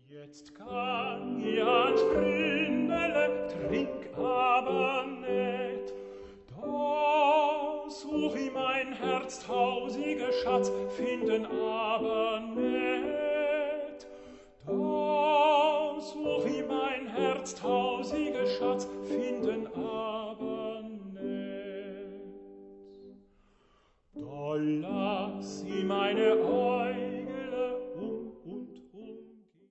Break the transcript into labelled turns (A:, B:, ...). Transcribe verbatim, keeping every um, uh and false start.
A: Jetzt gang ich ans Brünnele, trink aber net. Da such ich mein Herz tausige Schatz, finden aber net.